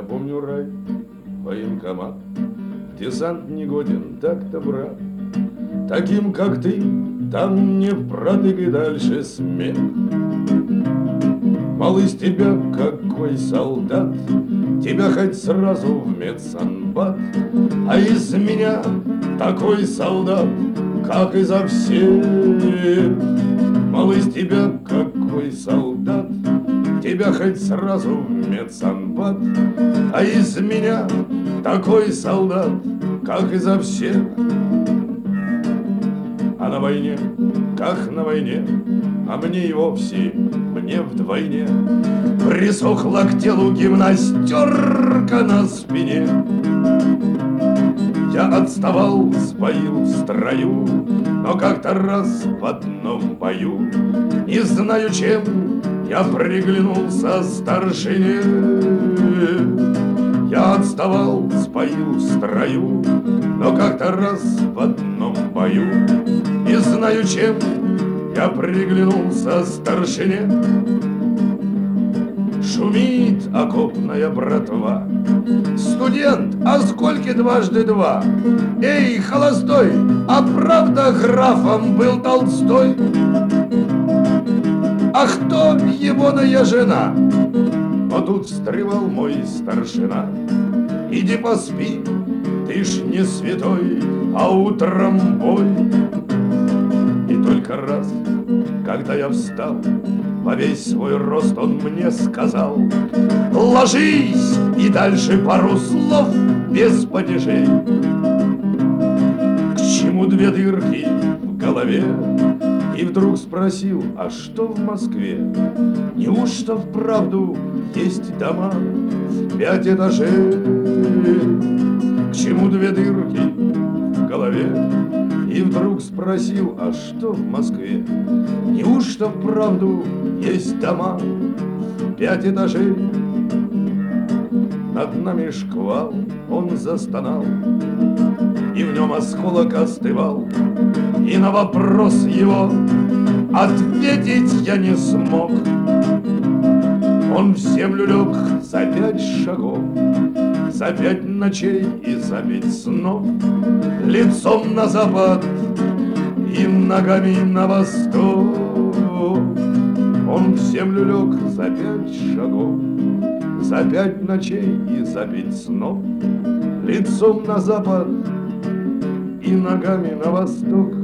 помню рай, военкомат, в десант не годен, так-то, брат. Таким, как ты, там не впрытык дальше смех. Мол, из тебя какой солдат, тебя хоть сразу в медсанбат, а из меня такой солдат, как изо всех. Мол, из тебя какой солдат, тебя хоть сразу в медсанбат, а из меня такой солдат, как изо всех. А на войне, как на войне, а мне и вовсе, мне вдвойне, присохла к телу гимнастерка на спине. Я отставал, сбоил в строю, но как-то раз в одном бою, не знаю чем, я приглянулся старшине. Я отставал, сбоил в строю, но как-то раз в одном бою, не знаю чем, я приглянулся старшине. Шумит окопная братва. Студент, а сколько дважды два? Эй, холостой, а правда графом был Толстой? А кто егоная жена? Но тут встревал мой старшина. Иди поспи, ты ж не святой, а утром бой. И только раз, когда я встал, во весь свой рост он мне сказал: ложись, и дальше пару слов без падежей. К чему две дырки в голове? И вдруг спросил: а что в Москве? Неужто вправду есть дома в 5 этажей? К чему две дырки в голове? И вдруг спросил: а что в Москве? Неужто вправду есть дома в 5 этажей? Над нами шквал, он застонал, и в нем осколок остывал, и на вопрос его ответить я не смог. Он в землю лег за 5 шагов, за 5 ночей и за 5 снов, лицом на запад и ногами на восток. Он в землю лег за 5 шагов, за 5 ночей и за 5 снов, лицом на запад и ногами на восток.